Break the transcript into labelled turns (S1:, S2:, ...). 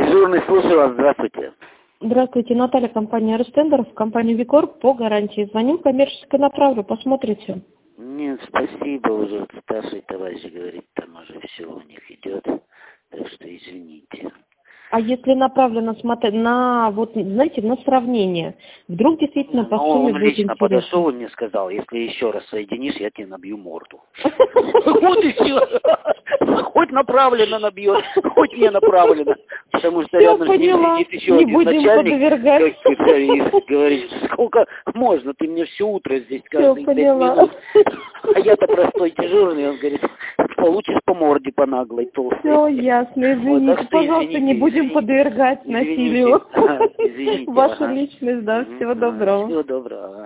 S1: Дежурный, слушаю вас, здравствуйте.
S2: Здравствуйте, Наталья, компания Ростендер, в компанию Викорг по гарантии. Звоним коммерческой направлю, посмотрите.
S1: Нет, спасибо, уже вот старший товарищ говорит, там уже все у них идет, так что извините.
S2: А если направлено смотреть на, вот, знаете, на сравнение, вдруг действительно по сумме
S1: Он
S2: будет
S1: лично
S2: интересно.
S1: подошел и мне сказал, если еще раз соединишь, я тебе набью морду. Вот и все. Хоть направленно набьет, хоть не направленно. Потому что рядом с ним сидит еще один начальник. Говорит, сколько можно, ты мне все утро здесь каждые 5 минут. А я-то простой дежурный, он говорит, получишь по морде по наглой толстой.
S2: Все ясно, извините, пожалуйста, не будем подвергать насилию.
S1: Извините.
S2: Вашу личность, да, всего доброго.
S1: Всего доброго.